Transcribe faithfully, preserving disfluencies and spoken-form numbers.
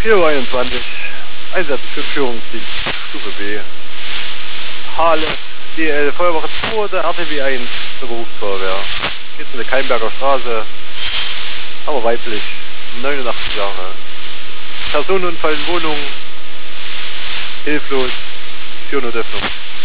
vier Uhr einundzwanzig. Einsatz für Führungsdienst. Stufe B. Halle, D L, Feuerwache zwei, der R T W eins, der Berufsfeuerwehr. Geht's in der Keimberger Straße. Aber weiblich. neunundachtzig Jahre. Personenunfall in Wohnung. Hilflos. Türnotöffnung.